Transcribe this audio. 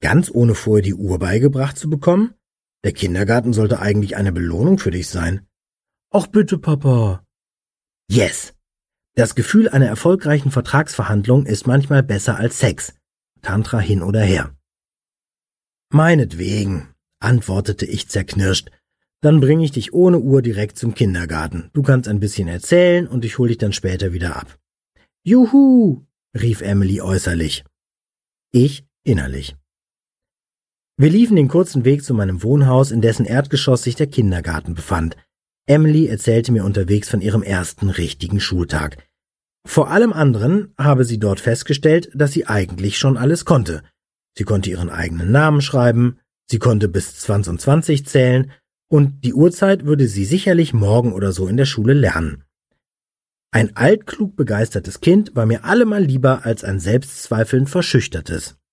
Ganz ohne vorher die Uhr beigebracht zu bekommen? Der Kindergarten sollte eigentlich eine Belohnung für dich sein. Ach bitte, Papa. Yes. Das Gefühl einer erfolgreichen Vertragsverhandlung ist manchmal besser als Sex. Tantra hin oder her. Meinetwegen, antwortete ich zerknirscht. Dann bringe ich dich ohne Uhr direkt zum Kindergarten. Du kannst ein bisschen erzählen und ich hole dich dann später wieder ab. Juhu, rief Emily äußerlich. Ich innerlich. Wir liefen den kurzen Weg zu meinem Wohnhaus, in dessen Erdgeschoss sich der Kindergarten befand. Emily erzählte mir unterwegs von ihrem ersten richtigen Schultag. Vor allem anderen habe sie dort festgestellt, dass sie eigentlich schon alles konnte. Sie konnte ihren eigenen Namen schreiben, sie konnte bis 20 zählen und die Uhrzeit würde sie sicherlich morgen oder so in der Schule lernen. Ein altklug begeistertes Kind war mir allemal lieber als ein selbstzweifelnd verschüchtertes.